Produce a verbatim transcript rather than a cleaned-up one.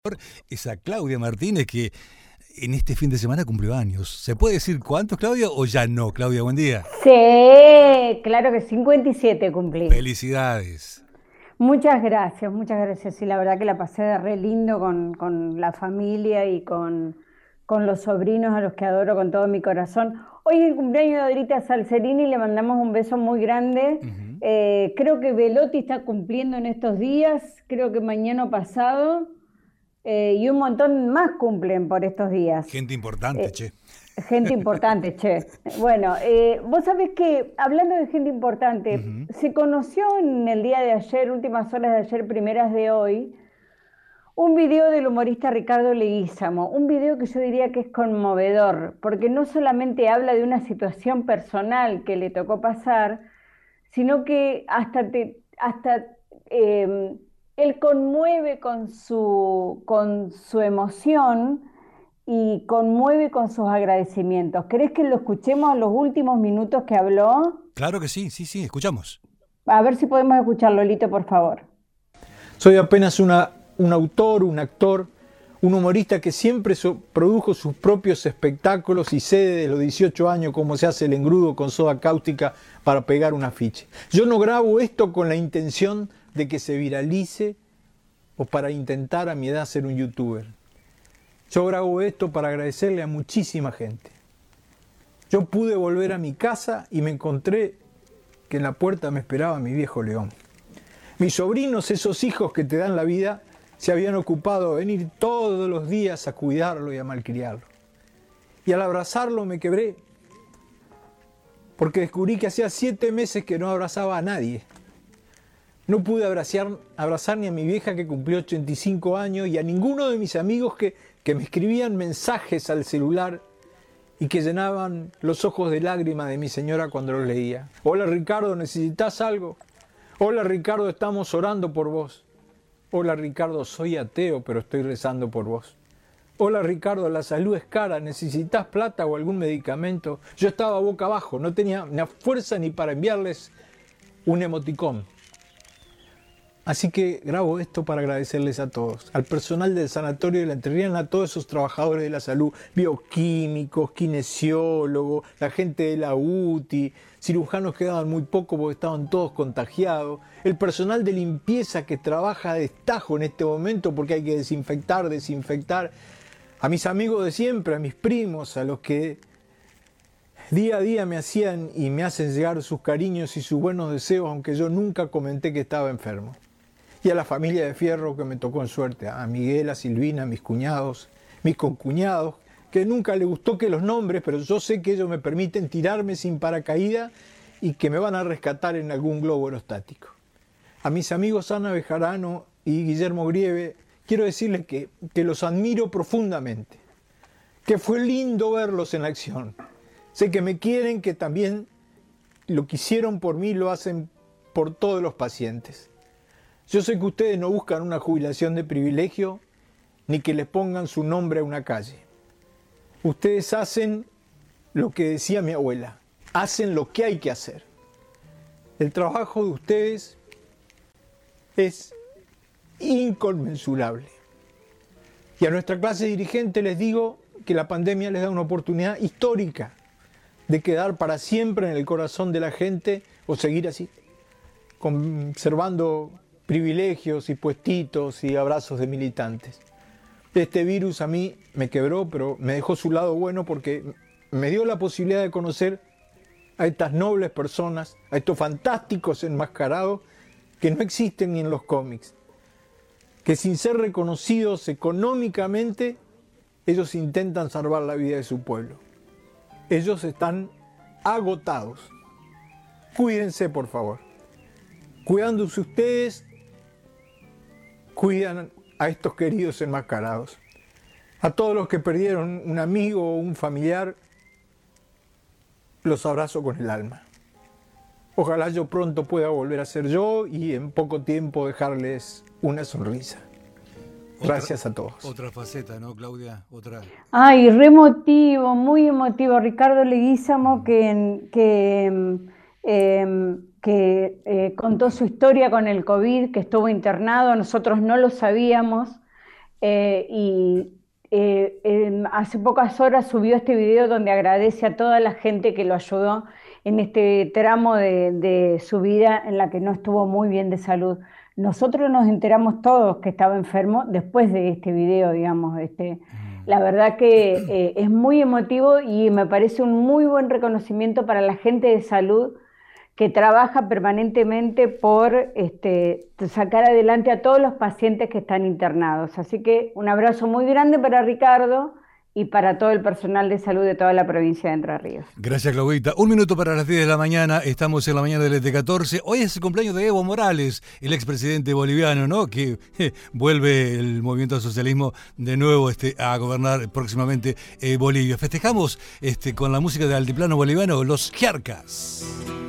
Es a Claudia Martínez, que en este fin de semana cumplió años. ¿Se puede decir cuántos, Claudia, o ya no? Claudia, buen día. Sí, claro que cincuenta y siete cumplí. Felicidades. Muchas gracias, muchas gracias. Sí, la verdad que la pasé de re lindo con, con la familia y con, con los sobrinos a los que adoro con todo mi corazón. Hoy es el cumpleaños de Adrita Salcerini, le mandamos un beso muy grande. Ujú. Eh, creo que Velotti está cumpliendo en estos días, creo que mañana o pasado, eh, y un montón más cumplen por estos días. Gente importante, Eh, che. Gente importante, che. Bueno, eh, vos sabés que, hablando de gente importante, Ujú. se conoció en el día de ayer, últimas horas de ayer, primeras de hoy, un video del humorista Ricardo Leguízamo, un video que yo diría que es conmovedor, porque no solamente habla de una situación personal que le tocó pasar, sino que hasta, te, hasta eh, él conmueve con su, con su emoción y conmueve con sus agradecimientos. ¿Querés que lo escuchemos los últimos minutos que habló? Claro que sí, sí, sí, escuchamos. A ver si podemos escuchar, Lolito, por favor. Soy apenas una, un autor, un actor, un humorista que siempre so, produjo sus propios espectáculos y sé desde los dieciocho años cómo se hace el engrudo con soda cáustica para pegar un afiche. Yo no grabo esto con la intención de que se viralice o para intentar a mi edad ser un youtuber. Yo grabo esto para agradecerle a muchísima gente. Yo pude volver a mi casa y me encontré que en la puerta me esperaba mi viejo León. Mis sobrinos, esos hijos que te dan la vida, se habían ocupado de venir todos los días a cuidarlo y a malcriarlo. Y al abrazarlo me quebré, porque descubrí que hacía siete meses que no abrazaba a nadie. No pude abrazar, abrazar ni a mi vieja que cumplió ochenta y cinco años y a ninguno de mis amigos que, que me escribían mensajes al celular y que llenaban los ojos de lágrimas de mi señora cuando los leía. Hola Ricardo, ¿necesitas algo? Hola Ricardo, estamos orando por vos. Hola Ricardo, soy ateo, pero estoy rezando por vos. Hola Ricardo, la salud es cara, ¿necesitas plata o algún medicamento? Yo estaba boca abajo, no tenía ni fuerza ni para enviarles un emoticón. Así que grabo esto para agradecerles a todos, al personal del Sanatorio de la Entrerriana, a todos esos trabajadores de la salud, bioquímicos, kinesiólogos, la gente de la U T I, cirujanos que daban muy poco porque estaban todos contagiados, el personal de limpieza que trabaja de destajo en este momento porque hay que desinfectar, desinfectar, a mis amigos de siempre, a mis primos, a los que día a día me hacían y me hacen llegar sus cariños y sus buenos deseos, aunque yo nunca comenté que estaba enfermo. Y a la familia de Fierro que me tocó en suerte, a Miguel, a Silvina, a mis cuñados, mis concuñados, que nunca les gustó que los nombres, pero yo sé que ellos me permiten tirarme sin paracaídas y que me van a rescatar en algún globo aerostático. A mis amigos Ana Bejarano y Guillermo Grieve, quiero decirles que, que los admiro profundamente, que fue lindo verlos en acción. Sé que me quieren, que también lo que hicieron por mí lo hacen por todos los pacientes. Yo sé que ustedes no buscan una jubilación de privilegio ni que les pongan su nombre a una calle. Ustedes hacen lo que decía mi abuela, hacen lo que hay que hacer. El trabajo de ustedes es inconmensurable. Y a nuestra clase dirigente les digo que la pandemia les da una oportunidad histórica de quedar para siempre en el corazón de la gente o seguir así, conservando privilegios y puestitos y abrazos de militantes. Este virus a mí me quebró, pero me dejó su lado bueno porque me dio la posibilidad de conocer a estas nobles personas, a estos fantásticos enmascarados que no existen ni en los cómics, que sin ser reconocidos económicamente, ellos intentan salvar la vida de su pueblo. Ellos están agotados. Cuídense, por favor. Cuidándose ustedes, cuidan a estos queridos enmascarados. A todos los que perdieron un amigo o un familiar, los abrazo con el alma. Ojalá yo pronto pueda volver a ser yo y en poco tiempo dejarles una sonrisa. Gracias Otra, a todos. Otra faceta, ¿no, Claudia? Otra. Ay, re emotivo, muy emotivo. Ricardo Leguízamo que, que, eh, que eh, contó su historia con el COVID, que estuvo internado, nosotros no lo sabíamos. eh, y eh, eh, hace pocas horas subió este video donde agradece a toda la gente que lo ayudó en este tramo de, de su vida en la que no estuvo muy bien de salud. Nosotros nos enteramos todos que estaba enfermo después de este video, digamos. Este, la verdad que eh, es muy emotivo y me parece un muy buen reconocimiento para la gente de salud que trabaja permanentemente por este, sacar adelante a todos los pacientes que están internados. Así que un abrazo muy grande para Ricardo y para todo el personal de salud de toda la provincia de Entre Ríos. Gracias, Claudita. Un minuto para las diez de la mañana, estamos en la mañana del E T catorce. Hoy es el cumpleaños de Evo Morales, el expresidente boliviano, ¿no? Que eh, vuelve el movimiento al socialismo de nuevo este, a gobernar próximamente eh, Bolivia. Festejamos este, con la música del altiplano boliviano, los Jiarcas.